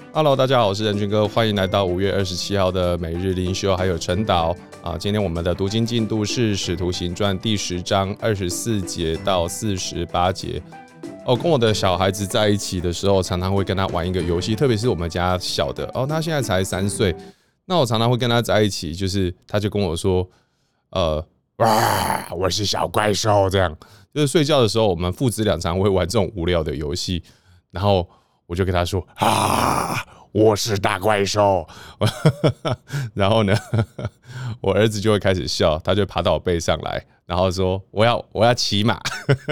Hello， 大家好，我是任君哥，欢迎来到5月27号的每日灵修，还有晨祷啊。今天我们的读经进度是《使徒行传》第10章24节到48节。跟我的小孩子在一起的时候，常常会跟他玩一个游戏，特别是我们家小的他现在才3岁，那我常常会跟他在一起，就是他就跟我说，哇，我是小怪兽，这样。就是睡觉的时候，我们父子俩常会玩这种无聊的游戏，然后我就跟他说我是大怪兽，然后呢，我儿子就会开始笑，他就爬到我背上来，然后说我要骑马。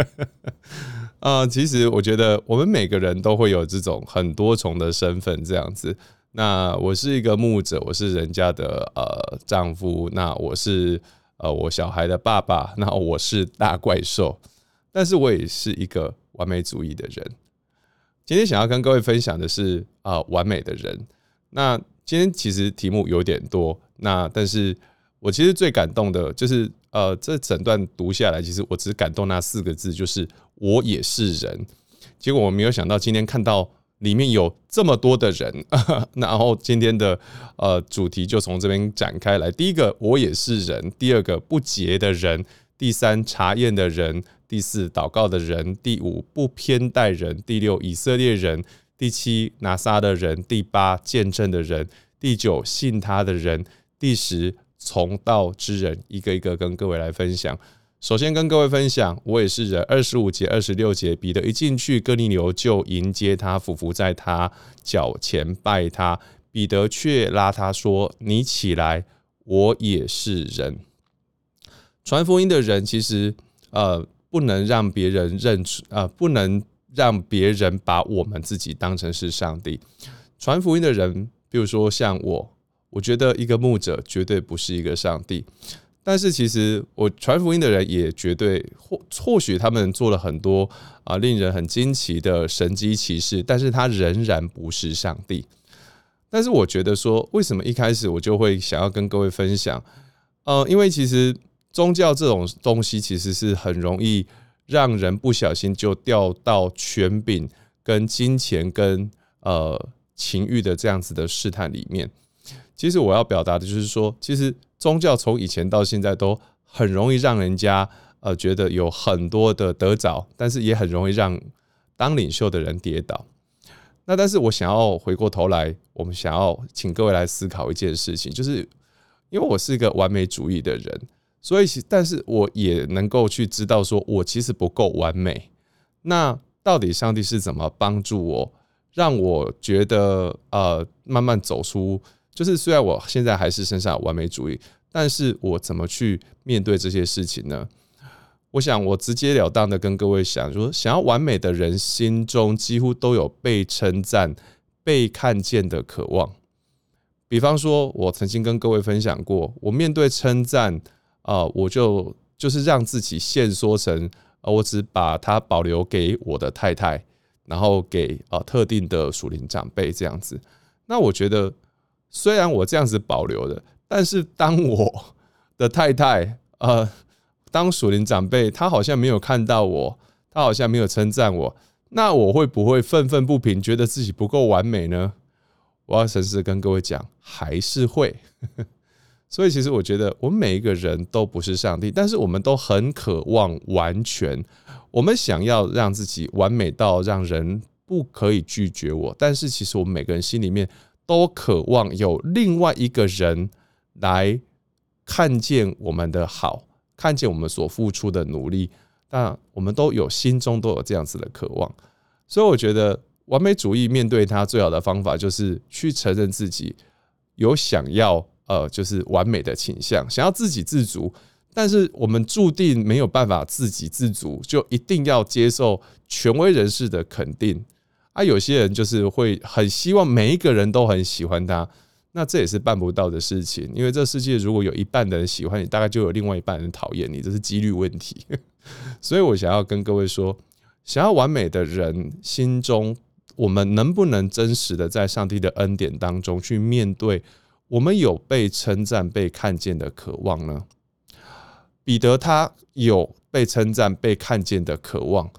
其实我觉得我们每个人都会有这种很多重的身份这样子。那我是一个牧者，我是人家的丈夫，那我是我小孩的爸爸，那我是大怪兽，但是我也是一个完美主义的人。今天想要跟各位分享的是完美的人。那今天其实题目有点多，但是我其实最感动的就是这整段读下来，其实我只感动那4个字，就是我也是人。结果我没有想到今天看到里面有这么多的人，然后今天的主题就从这边展开来。第一个我也是人，第二个不洁的人，第3查验的人，第4祷告的人，第5不偏待人，第6以色列人，第7拿撒的人，第8见证的人，第9信他的人，第10从道之人，一个一个跟各位来分享。首先跟各位分享我也是人，25节26节，彼得一进去，哥尼流就迎接他，俯伏在他脚前拜他，彼得却拉他说，你起来，我也是人。传福音的人其实不能让别人不能让别人把我们自己当成是上帝。传福音的人，比如说像我觉得一个牧者绝对不是一个上帝，但是其实我传福音的人也绝对或许他们做了很多令人很惊奇的神迹奇事，但是他仍然不是上帝。但是我觉得说，为什么一开始我就会想要跟各位分享？因为其实宗教这种东西其实是很容易让人不小心就掉到权柄跟金钱跟情欲的这样子的试探里面。其实我要表达的就是说，其实宗教从以前到现在都很容易让人家觉得有很多的得着，但是也很容易让当领袖的人跌倒。那但是我想要回过头来，我们想要请各位来思考一件事情，就是因为我是一个完美主义的人，所以但是我也能够去知道说我其实不够完美。那到底上帝是怎么帮助我，让我觉得慢慢走出，就是虽然我现在还是身上有完美主义，但是我怎么去面对这些事情呢？我想我直截了当的跟各位讲说，想要完美的人心中几乎都有被称赞、被看见的渴望。比方说我曾经跟各位分享过，我面对称赞我就是让自己限缩成我只把它保留给我的太太，然后给特定的属灵长辈这样子。那我觉得虽然我这样子保留了，但是当我的太太当属灵长辈，他好像没有看到我，他好像没有称赞我，那我会不会愤愤不平，觉得自己不够完美呢？我要诚实跟各位讲，还是会。所以其实我觉得我们每一个人都不是上帝，但是我们都很渴望完全，我们想要让自己完美到让人不可以拒绝我，但是其实我们每个人心里面都渴望有另外一个人来看见我们的好，看见我们所付出的努力，但我们心中都有这样子的渴望。所以我觉得完美主义面对它最好的方法就是去承认自己有想要就是完美的倾向，想要自给自足，但是我们注定没有办法自给自足，就一定要接受权威人士的肯定。有些人就是会很希望每一个人都很喜欢他，那这也是办不到的事情，因为这世界如果有一半的人喜欢你，大概就有另外一半人讨厌你，这是几率问题。所以我想要跟各位说，想要完美的人心中，我们能不能真实的在上帝的恩典当中去面对我们有被称赞、被看见的渴望呢？彼得他有被称赞、被看见的渴望，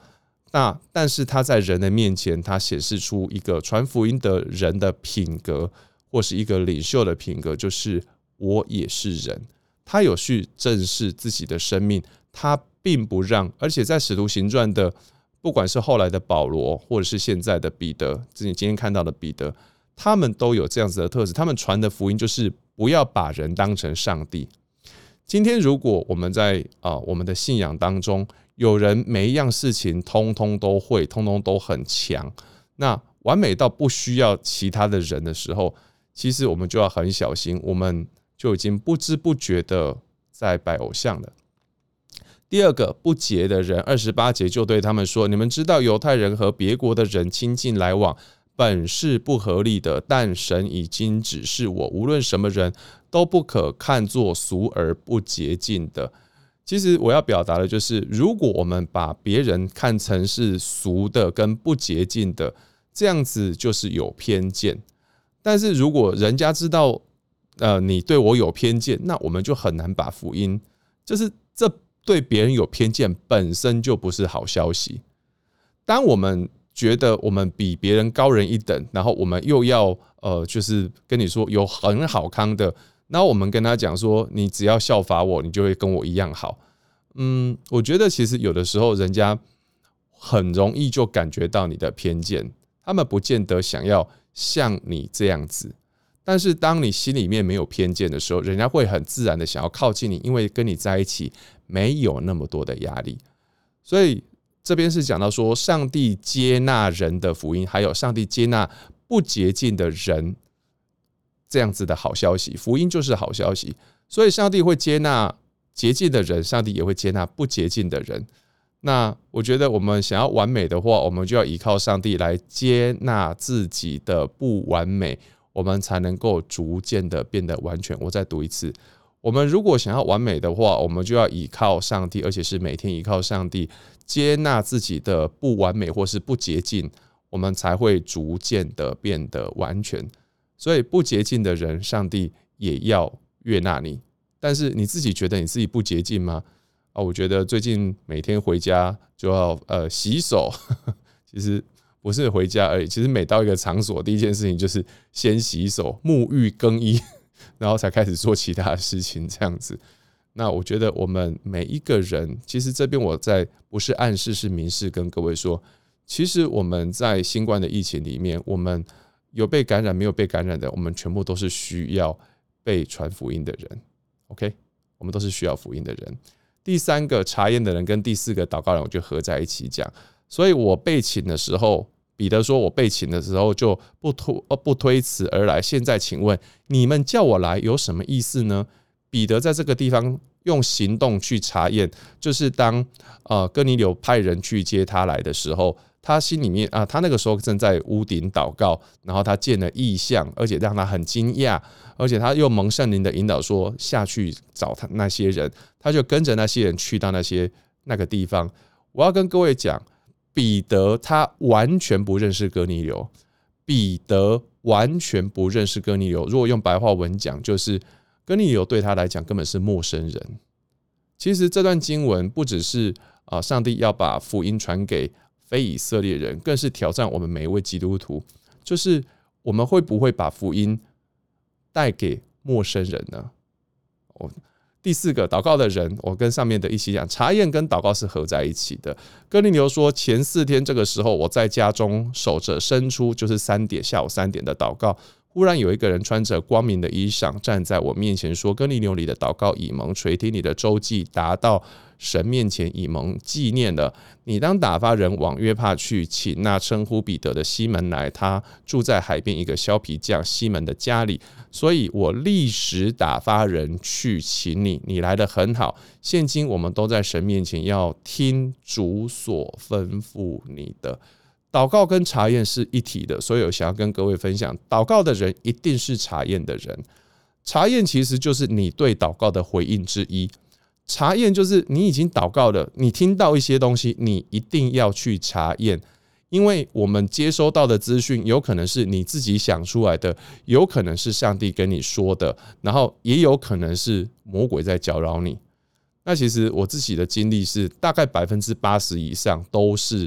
但是他在人的面前，他显示出一个传福音的人的品格，或是一个领袖的品格，就是我也是人。他有去正视自己的生命，他并不让，而且在使徒行传的，不管是后来的保罗，或者是现在的彼得，今天看到的彼得，他们都有这样子的特质。他们传的福音就是不要把人当成上帝。今天如果我们在我们的信仰当中，有人每一样事情通通都会，通通都很强，那完美到不需要其他的人的时候，其实我们就要很小心，我们就已经不知不觉的在拜偶像了。第二个不洁的人，28节就对他们说：你们知道犹太人和别国的人亲近来往，本是不合理的，但神已经指示我，无论什么人都不可看作俗而不洁净的。其实我要表达的就是，如果我们把别人看成是俗的跟不洁净的，这样子就是有偏见。但是如果人家知道你对我有偏见，那我们就很难把福音，就是这对别人有偏见本身就不是好消息。当我们觉得我们比别人高人一等，然后我们又要就是跟你说有很好康的，然后我们跟他讲说，你只要效法我，你就会跟我一样好。我觉得其实有的时候人家很容易就感觉到你的偏见，他们不见得想要像你这样子。但是当你心里面没有偏见的时候，人家会很自然的想要靠近你，因为跟你在一起没有那么多的压力。所以这边是讲到说，上帝接纳人的福音，还有上帝接纳不洁净的人这样子的好消息。福音就是好消息，所以上帝会接纳洁净的人，上帝也会接纳不洁净的人。那我觉得我们想要完美的话，我们就要依靠上帝来接纳自己的不完美，我们才能够逐渐的变得完全。我再读一次，我们如果想要完美的话，我们就要依靠上帝，而且是每天依靠上帝，接纳自己的不完美或是不洁净，我们才会逐渐的变得完全。所以不洁净的人，上帝也要悦纳你。但是你自己觉得你自己不洁净吗？我觉得最近每天回家就要洗手，其实不是回家而已，其实每到一个场所，第一件事情就是先洗手、沐浴、更衣，然后才开始做其他的事情，这样子。那我觉得我们每一个人，其实这边我在不是暗示，是明示跟各位说，其实我们在新冠的疫情里面，我们有被感染没有被感染的，我们全部都是需要被传福音的人。OK， 我们都是需要福音的人。第三个查验的人跟第四个祷告人，我就合在一起讲。所以我被请的时候，彼得说我被请的时候就不推辞而来。现在请问你们叫我来有什么意思呢？彼得在这个地方用行动去查验，就是当哥尼流派人去接他来的时候，他心里面他那个时候正在屋顶祷告，然后他见了异象，而且让他很惊讶，而且他又蒙圣灵的引导说下去找他那些人，他就跟着那些人去到那个地方。我要跟各位讲，彼得他完全不认识哥尼流，彼得完全不认识哥尼流。如果用白话文讲，就是哥尼流对他来讲根本是陌生人。其实这段经文不只是上帝要把福音传给非以色列人，更是挑战我们每一位基督徒，就是我们会不会把福音带给陌生人呢？第四个祷告的人，我跟上面的一起讲，查验跟祷告是合在一起的。哥尼流说，前4天这个时候，我在家中守着生出，就是下午3点的祷告。忽然有一个人穿着光明的衣裳站在我面前说，哥尼流，你的祷告已蒙垂听，你的周记达到神面前已蒙纪念了。你当打发人往约帕去，请那称呼彼得的西门来，他住在海边一个削皮匠西门的家里。所以我立时打发人去请你，你来得很好。现今我们都在神面前，要听主所吩咐你的。祷告跟查验是一体的，所以我想要跟各位分享，祷告的人一定是查验的人。查验其实就是你对祷告的回应之一。查验就是你已经祷告了，你听到一些东西，你一定要去查验，因为我们接收到的资讯有可能是你自己想出来的，有可能是上帝跟你说的，然后也有可能是魔鬼在搅扰你。那其实我自己的经历是，大概80%以上都是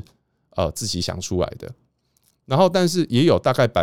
自己想出来的。然后，但是也有大概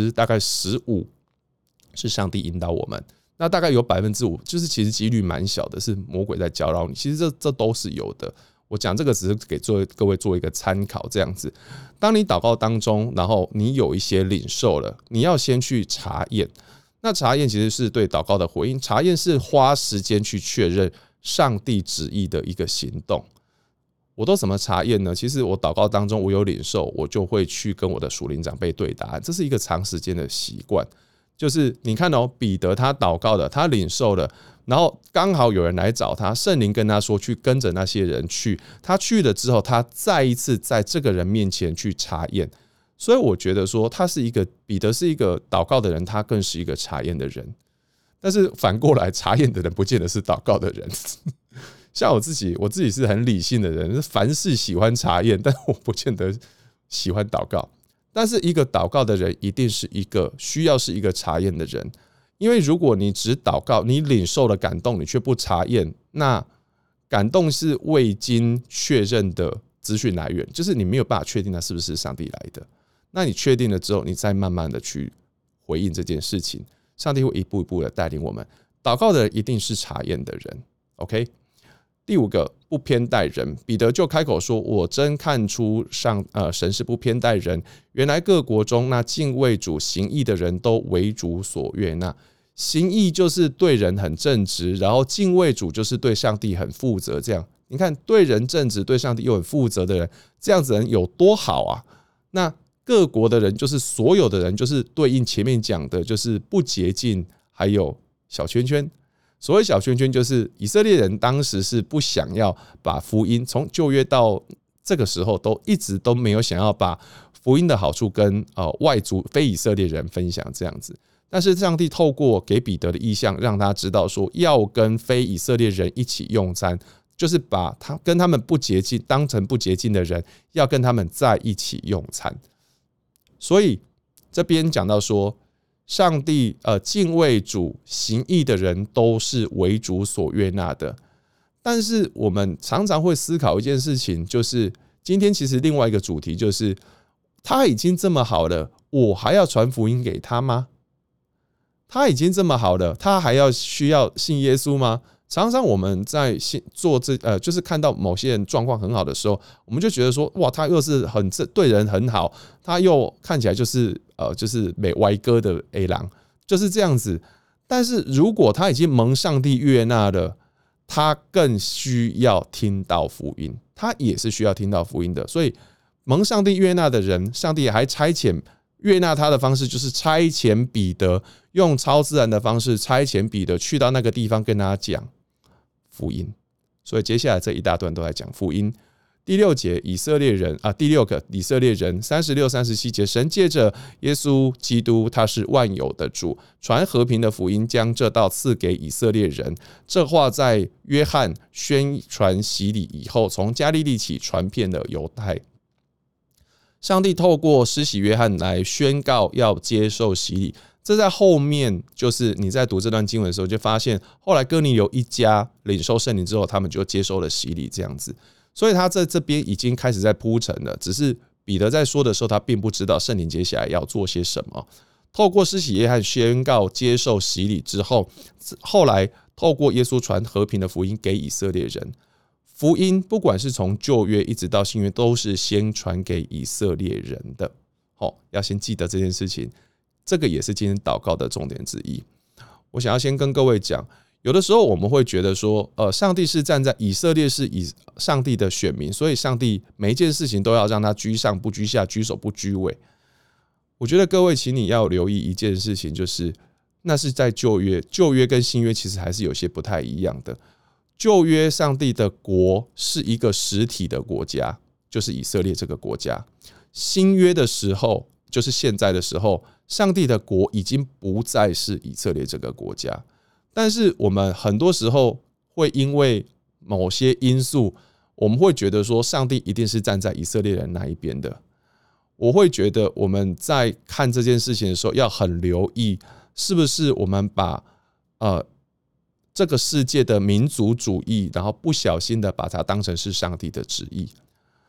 15%是上帝引导我们，那大概有5%，就是其实几率蛮小的，是魔鬼在搅扰你。其实这都是有的。我讲这个只是给各位做一个参考，这样子。当你祷告当中，然后你有一些领受了，你要先去查验。那查验其实是对祷告的回应，查验是花时间去确认上帝旨意的一个行动。我都怎么查验呢？其实我祷告当中我有领受，我就会去跟我的属灵长辈对答案，这是一个长时间的习惯。就是你看彼得他祷告的，他领受了，然后刚好有人来找他，圣灵跟他说去跟着那些人去，他去了之后，他再一次在这个人面前去查验。所以我觉得说彼得是一个祷告的人，他更是一个查验的人。但是反过来，查验的人不见得是祷告的人。像我自己是很理性的人，凡事喜欢查验，但我不见得喜欢祷告。但是一个祷告的人一定是需要是一个查验的人，因为如果你只祷告，你领受了感动，你却不查验，那感动是未经确认的资讯来源，就是你没有办法确定它是不是上帝来的。那你确定了之后，你再慢慢的去回应这件事情，上帝会一步一步的带领我们。祷告的人一定是查验的人 ，OK。第5个，不偏待人。彼得就开口说：“我真看出神是不偏待人。原来各国中那敬畏主行义的人都为主所悦纳。行义就是对人很正直，然后敬畏主就是对上帝很负责。这样，你看对人正直、对上帝又很负责的人，这样子的人有多好啊？那各国的人就是所有的人，就是对应前面讲的，就是不洁净，还有小圈圈。”所谓小圈圈，就是以色列人当时是不想要把福音从旧约到这个时候一直都没有想要把福音的好处跟外族非以色列人分享这样子。但是上帝透过给彼得的意象，让他知道说要跟非以色列人一起用餐，就是把他跟他们不洁净当成不洁净的人，要跟他们在一起用餐。所以这边讲到说，上帝敬畏主行义的人都是为主所悦纳的。但是我们常常会思考一件事情，就是今天其实另外一个主题就是他已经这么好了，我还要传福音给他吗？他已经这么好了，他还需要信耶稣吗？常常我们在做就是看到某些人状况很好的时候，我们就觉得说，哇，他又是对人很好，他又看起来就是美歪哥的 A 郎，就是这样子。但是如果他已经蒙上帝悦纳了，他更需要听到福音，他也是需要听到福音的。所以蒙上帝悦纳的人，上帝还差遣悦纳他的方式，就是差遣彼得，用超自然的方式差遣彼得去到那个地方跟他讲福音。所以接下来这一大段都在讲福音。第6节以色列人第6个以色列人36、37节，神借着耶稣基督，他是万有的主，传和平的福音，将这道赐给以色列人。这话在约翰宣传洗礼以后，从加利利起传遍了犹太。上帝透过施洗约翰来宣告要接受洗礼，这在后面就是你在读这段经文的时候就发现，后来哥尼流一家领受圣灵之后，他们就接受了洗礼这样子。所以他在这边已经开始在铺陈了，只是彼得在说的时候，他并不知道圣灵接下来要做些什么。透过施洗约翰宣告接受洗礼之后，后来透过耶稣传和平的福音给以色列人。福音不管是从旧约一直到新约，都是先传给以色列人的。要先记得这件事情，这个也是今天祷告的重点之一。我想要先跟各位讲，有的时候我们会觉得说，上帝是站在以色列是上帝的选民，所以上帝每一件事情都要让他居上不居下，居首不居尾。我觉得各位，请你要留意一件事情，就是那是在旧约，旧约跟新约其实还是有些不太一样的。旧约上帝的国是一个实体的国家，就是以色列这个国家。新约的时候，就是现在的时候，上帝的国已经不再是以色列这个国家。但是我们很多时候会因为某些因素，我们会觉得说上帝一定是站在以色列人那一边的。我会觉得我们在看这件事情的时候要很留意，是不是我们把这个世界的民族主义，然后不小心的把它当成是上帝的旨意。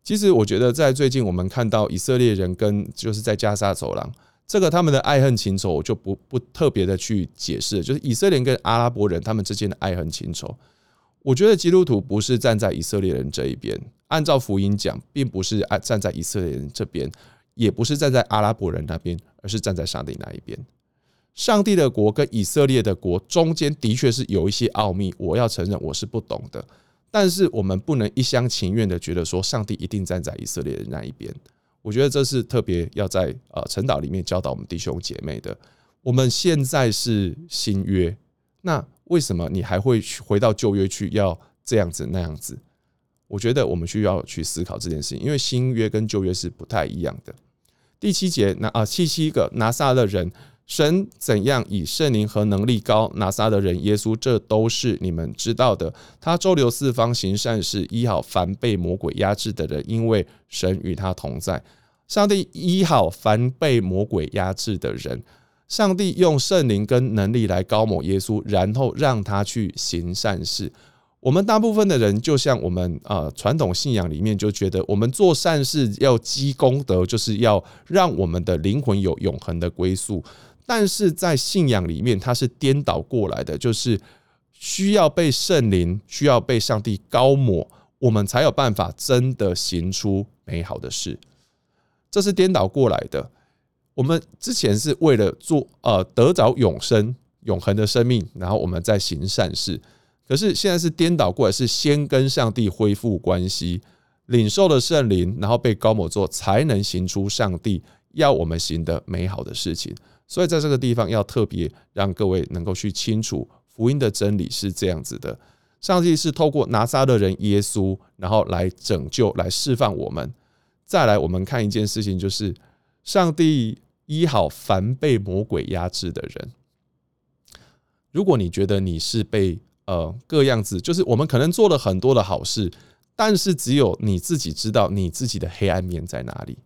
其实我觉得在最近我们看到以色列人跟就是在加沙走廊，这个他们的爱恨情仇我就不特别的去解释了，就是以色列人跟阿拉伯人他们之间的爱恨情仇。我觉得基督徒不是站在以色列人这一边，按照福音讲，并不是站在以色列人这边，也不是站在阿拉伯人那边，而是站在上帝那一边。上帝的国跟以色列的国中间的确是有一些奥秘，我要承认我是不懂的，但是我们不能一厢情愿的觉得说上帝一定站在以色列人那一边。我觉得这是特别要在晨祷里面教导我们弟兄姐妹的。我们现在是新约，那为什么你还会回到旧约去要这样子那样子？我觉得我们需要去思考这件事情，因为新约跟旧约是不太一样的。第7节，七个拿撒勒人，神怎样以圣灵和能力膏拿撒勒人耶稣，这都是你们知道的。他周流四方行善事，医好凡被魔鬼压制的人，因为神与他同在。上帝医好凡被魔鬼压制的人，上帝用圣灵跟能力来膏抹耶稣，然后让他去行善事。我们大部分的人，就像我们传统信仰里面就觉得，我们做善事要积功德，就是要让我们的灵魂有永恒的归宿。但是在信仰里面，它是颠倒过来的，就是需要被圣灵，需要被上帝膏抹，我们才有办法真的行出美好的事。这是颠倒过来的。我们之前是为了得着永生、永恒的生命，然后我们再行善事。可是现在是颠倒过来，是先跟上帝恢复关系，领受了圣灵，然后被膏抹之后，才能行出上帝要我们行的美好的事情。所以在这个地方要特别让各位能够去清楚福音的真理是这样子的：上帝是透过拿撒勒人耶稣，然后来拯救、来释放我们。再来，我们看一件事情，就是上帝医好凡被魔鬼压制的人。如果你觉得你是被各样子，就是我们可能做了很多的好事，但是只有你自己知道你自己的黑暗面在哪里。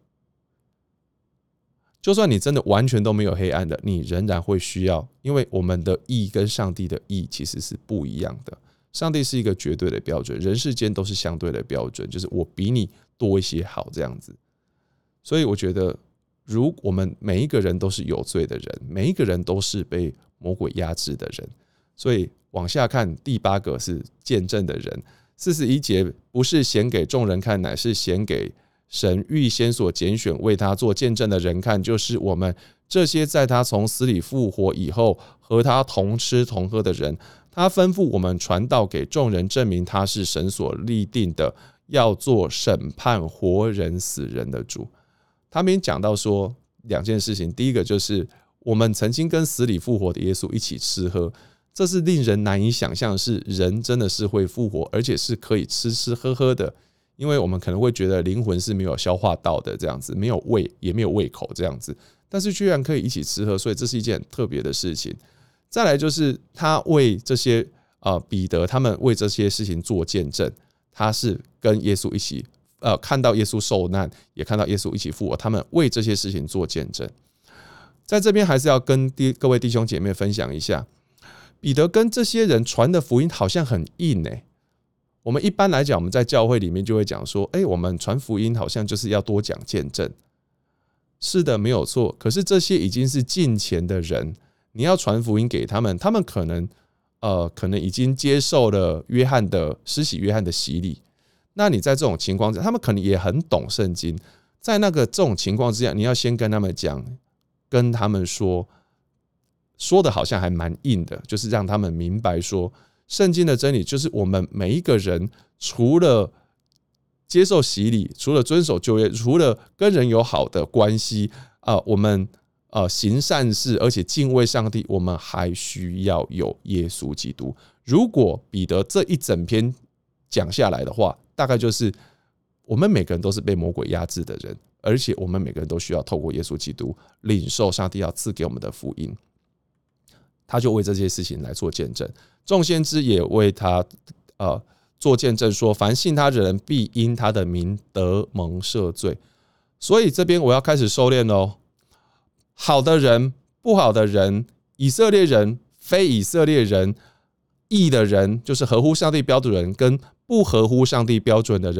就算你真的完全都没有黑暗的，你仍然会需要，因为我们的义跟上帝的义其实是不一样的。上帝是一个绝对的标准，人世间都是相对的标准，就是我比你多一些好这样子。所以我觉得，如我们每一个人都是有罪的人，每一个人都是被魔鬼压制的人。所以往下看，第8个是见证的人。41节，不是显给众人看，乃是显给神预先所拣选为他做见证的人看，就是我们这些在他从死里复活以后和他同吃同喝的人。他吩咐我们传道给众人，证明他是神所立定的，要做审判活人死人的主。他们讲到说2件事情，第一个就是我们曾经跟死里复活的耶稣一起吃喝，这是令人难以想象，是人真的是会复活，而且是可以吃吃喝喝的。因为我们可能会觉得灵魂是没有消化道的这样子，没有胃也没有胃口这样子，但是居然可以一起吃喝，所以这是一件很特别的事情。再来就是他为这些彼得他们为这些事情做见证，他是跟耶稣一起看到耶稣受难，也看到耶稣一起复活，他们为这些事情做见证。在这边还是要跟各位弟兄姐妹分享一下，彼得跟这些人传的福音好像很硬我们一般来讲，我们在教会里面就会讲说，我们传福音好像就是要多讲见证。是的，没有错。可是这些已经是近前的人，你要传福音给他们，他们可能已经接受了施洗约翰的洗礼。那你在这种情况下，他们可能也很懂圣经，在这种情况之下，你要先跟他们讲，跟他们说的好像还蛮硬的，就是让他们明白说，圣经的真理就是我们每一个人除了接受洗礼，除了遵守旧约，除了跟人有好的关系我们行善事，而且敬畏上帝，我们还需要有耶稣基督。如果彼得这一整篇讲下来的话，大概就是我们每个人都是被魔鬼压制的人，而且我们每个人都需要透过耶稣基督领受上帝要赐给我们的福音。他就为这些事情来做见证，众先知也为他做见证说，凡信他的人必因他的名得蒙赦罪。所以这边我要开始收敛咯，好的人、不好的人，以色列人、非以色列人，义的人就是合乎上帝标准的人跟不合乎上帝标准的人，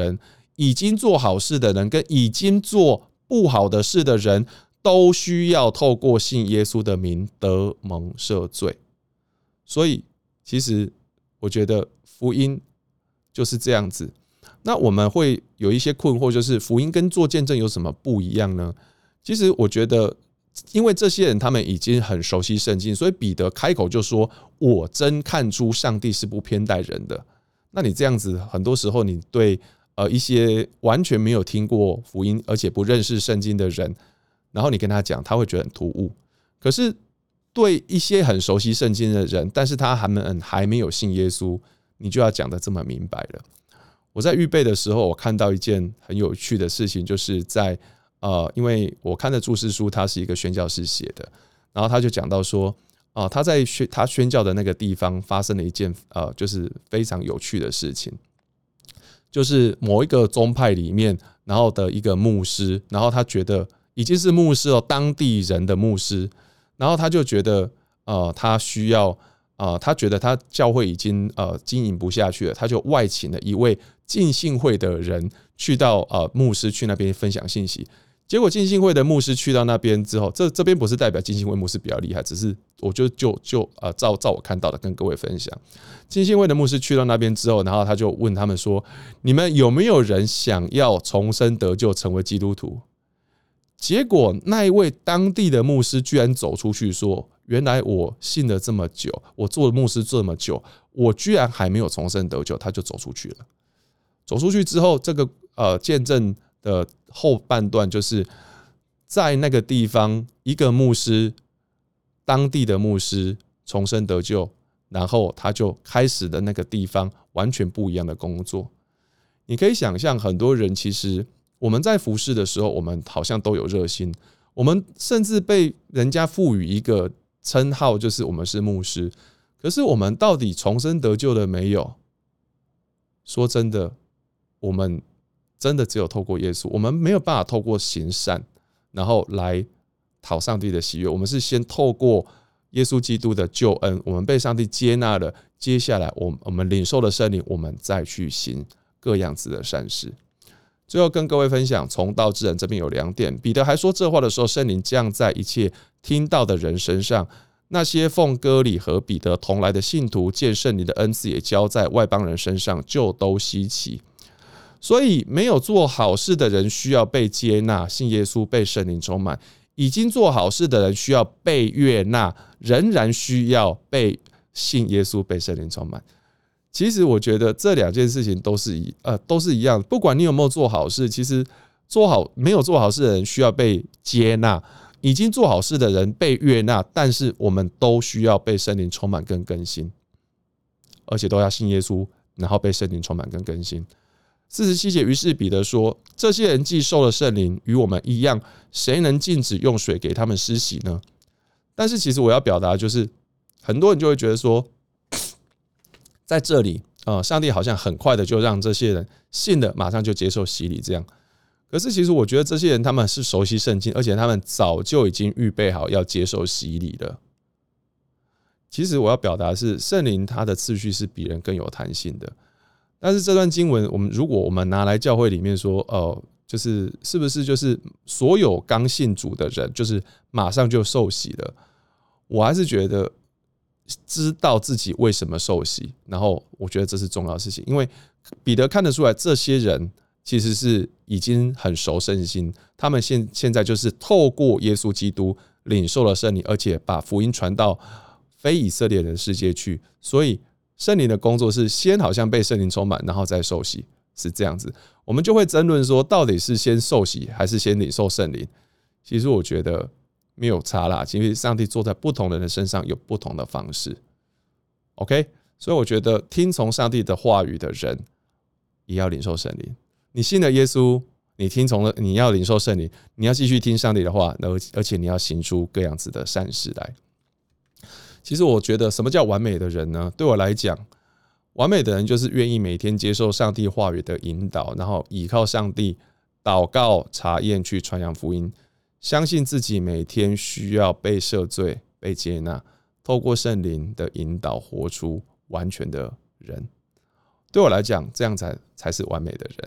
已经做好事的人跟已经做不好的事的人都需要透过信耶稣的名得蒙赦罪。所以其实我觉得福音就是这样子。那我们会有一些困惑，就是福音跟做见证有什么不一样呢？其实我觉得因为这些人他们已经很熟悉圣经，所以彼得开口就说，我真看出上帝是不偏待人的。那你这样子很多时候你对一些完全没有听过福音而且不认识圣经的人，然后你跟他讲，他会觉得很突兀。可是对一些很熟悉圣经的人，但是他还没有信耶稣，你就要讲得这么明白了。我在预备的时候，我看到一件很有趣的事情，就是在因为我看的注释书，它是一个宣教士写的，然后他就讲到说，他在他宣教的那个地方发生了一件就是非常有趣的事情，就是某一个宗派里面，然后的一个牧师，然后他觉得已经是牧师了，当地人的牧师，然后他就觉得他需要他觉得他教会已经经营不下去了，他就外请了一位浸信会的人去到牧师去那边分享信息。结果浸信会的牧师去到那边之后，这边不是代表浸信会牧师比较厉害，只是我就照我看到的跟各位分享。浸信会的牧师去到那边之后，然后他就问他们说：“你们有没有人想要重生得救，成为基督徒？”结果那一位当地的牧师居然走出去说：“原来我信了这么久，我做牧师这么久，我居然还没有重生得救。”他就走出去了。走出去之后，这个见证的后半段就是在那个地方，一个牧师，当地的牧师重生得救，然后他就开始的那个地方完全不一样的工作。你可以想象，很多人其实我们在服事的时候，我们好像都有热心，我们甚至被人家赋予一个称号，就是我们是牧师。可是我们到底重生得救了没有？说真的，我们真的只有透过耶稣，我们没有办法透过行善，然后来讨上帝的喜悦。我们是先透过耶稣基督的救恩，我们被上帝接纳了，接下来我们领受了圣灵，我们再去行各样子的善事。最后跟各位分享，从道之人这边有2点。彼得还说这话的时候，圣灵降在一切听到的人身上。那些奉哥里和彼得同来的信徒，见圣灵的恩赐也交在外邦人身上，就都稀奇。所以没有做好事的人需要被接纳，信耶稣被圣灵充满；已经做好事的人需要被悦纳，仍然需要被信耶稣被圣灵充满。其实我觉得这2件事情都是一样，不管你有没有做好事，其实没有做好事的人需要被接纳，已经做好事的人被悦纳，但是我们都需要被圣灵充满跟更新，而且都要信耶稣，然后被圣灵充满跟更新。47节，于是彼得说：“这些人既受了圣灵，与我们一样，谁能禁止用水给他们施洗呢？”但是其实我要表达就是，很多人就会觉得说，在这里上帝好像很快的就让这些人信了，马上就接受洗礼这样。可是其实我觉得这些人他们是熟悉圣经，而且他们早就已经预备好要接受洗礼了。其实我要表达的是，圣灵它的次序是比人更有弹性的。但是这段经文，如果我们拿来教会里面说，是不是就是所有刚信主的人，就是马上就受洗了？我还是觉得知道自己为什么受洗，然后我觉得这是重要的事情，因为彼得看得出来，这些人其实是已经很熟圣经，他们现在就是透过耶稣基督领受了圣灵，而且把福音传到非以色列人的世界去，所以圣灵的工作是先好像被圣灵充满，然后再受洗，是这样子。我们就会争论说，到底是先受洗还是先领受圣灵？其实我觉得没有差啦，其实上帝做在不同人的身上有不同的方式。OK， 所以我觉得听从上帝的话语的人，也要领受圣灵。你信了耶稣，你听从了，你要领受圣灵，你要继续听上帝的话，而且你要行出各样子的善事来。其实我觉得什么叫完美的人呢？对我来讲，完美的人就是愿意每天接受上帝话语的引导，然后依靠上帝祷告查验去传扬福音，相信自己每天需要被赦罪被接纳，透过圣灵的引导活出完全的人。对我来讲，这样才是完美的人。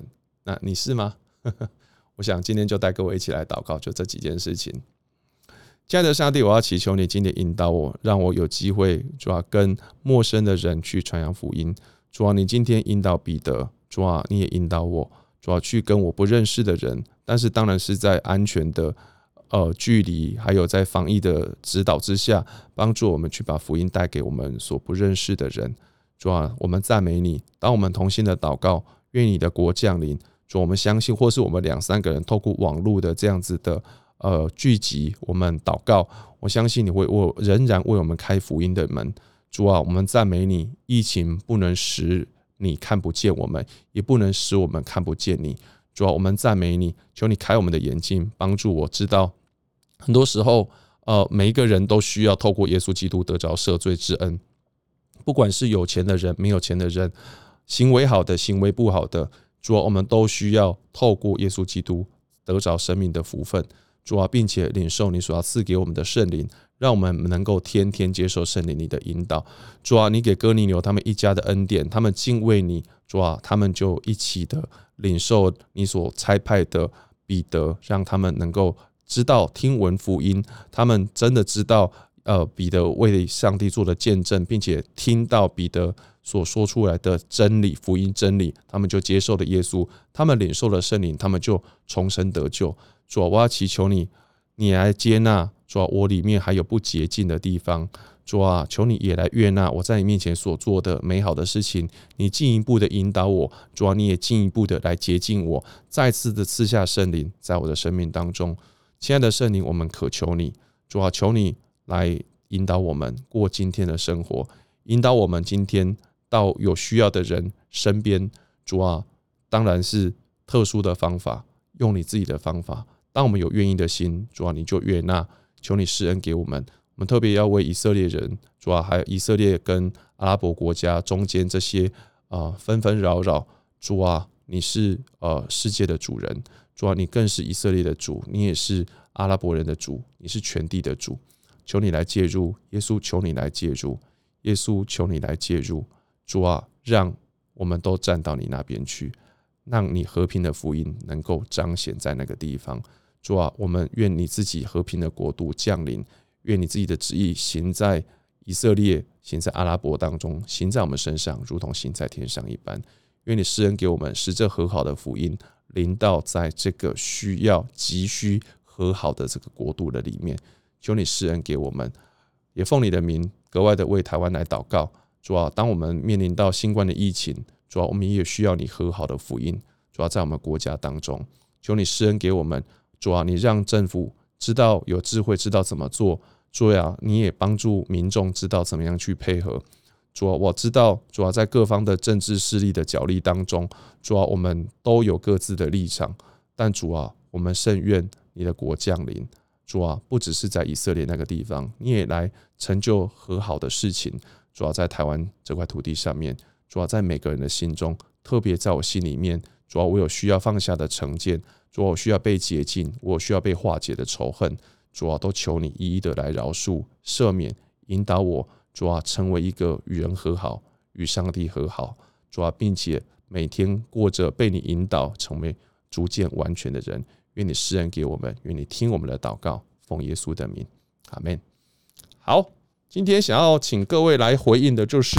那你是吗？我想今天就带各位一起来祷告，就这几件事情。亲爱的上帝，我要祈求你今天引导我，让我有机会主要跟陌生的人去传扬福音。主要你今天引导彼得，主要你也引导我，主要去跟我不认识的人，但是当然是在安全的距离，还有在防疫的指导之下，帮助我们去把福音带给我们所不认识的人。主啊，我们赞美你。当我们同心的祷告，愿你的国降临。主，我们相信，或是我们2-3个人透过网络的这样子的聚集，我们祷告，我相信你会仍然为我们开福音的门。主啊，我们赞美你。疫情不能使你看不见我们，也不能使我们看不见你。主啊，我们赞美你，求你开我们的眼睛，帮助我知道，很多时候每一个人都需要透过耶稣基督得着赦罪之恩。不管是有钱的人、没有钱的人，行为好的、行为不好的，主啊，我们都需要透过耶稣基督得着生命的福分。主啊，并且领受你所要赐给我们的圣灵，让我们能够天天接受圣灵你的引导。主啊，你给哥尼流他们一家的恩典，他们敬畏你。主啊，他们就一起的领受你所差派的彼得，让他们能够知道听闻福音，他们真的知道彼得为上帝做的见证，并且听到彼得所说出来的真理，福音真理，他们就接受了耶稣，他们领受了圣灵，他们就重生得救。主啊，我要祈求你，你来接纳。主啊，我里面还有不洁净的地方。主啊，求你也来悦纳我在你面前所做的美好的事情。你进一步的引导我，主啊，你也进一步的来洁净我，再次的赐下圣灵在我的生命当中。亲爱的圣灵，我们渴求你。主啊，求你来引导我们过今天的生活，引导我们今天到有需要的人身边。主啊，当然是特殊的方法，用你自己的方法。当我们有愿意的心，主啊，你就悦纳，求你施恩给我们。我们特别要为以色列人，主啊，还有以色列跟阿拉伯国家中间这些纷纷扰扰。主啊，你是世界的主人，主啊，你更是以色列的主，你也是阿拉伯人的主，你是全地的主。求你来介入，耶稣，求你来介入，耶稣，求你来介入。主啊，让我们都站到你那边去，让你和平的福音能够彰显在那个地方。主啊，我们愿你自己和平的国度降临，愿你自己的旨意行在以色列，行在阿拉伯当中，行在我们身上，如同行在天上一般。愿你施恩给我们，使这和好的福音临到在这个需要急需和好的这个国度的里面。求你施恩给我们，也奉你的名格外的为台湾来祷告。主啊，当我们面临到新冠的疫情，主啊，我们也需要你和好的福音。主啊，在我们国家当中，求你施恩给我们。主啊，你让政府知道有智慧，知道怎么做。主啊，你也帮助民众知道怎么样去配合。主啊，我知道，主啊，在各方的政治势力的角力当中，主啊，我们都有各自的立场，但主啊，我们甚愿你的国降临。主啊，不只是在以色列那个地方，你也来成就和好的事情。主啊，在台湾这块土地上面，主啊，在每个人的心中，特别在我心里面，主啊，我有需要放下的成见，主啊，我需要被洁净，我需要被化解的仇恨，主啊，都求你一一的来饶恕、赦免、引导我。主啊，成为一个与人和好、与上帝和好。主啊，并且每天过着被你引导，成为逐渐完全的人。愿你施恩给我们，愿你听我们的祷告，奉耶稣的名，阿们。好，今天想要请各位来回应的就是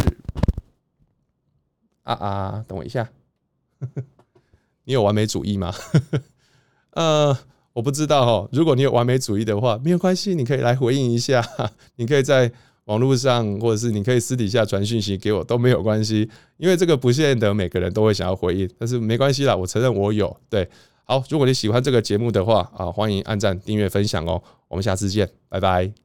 等我一下，你有完美主义吗？我不知道哦。如果你有完美主义的话，没有关系，你可以来回应一下。你可以在网络上，或者是你可以私底下传讯息给我，都没有关系。因为这个不见得每个人都会想要回应，但是没关系啦，我承认我有。对，好，如果你喜欢这个节目的话，欢迎按赞、订阅、分享哦。我们下次见，拜拜。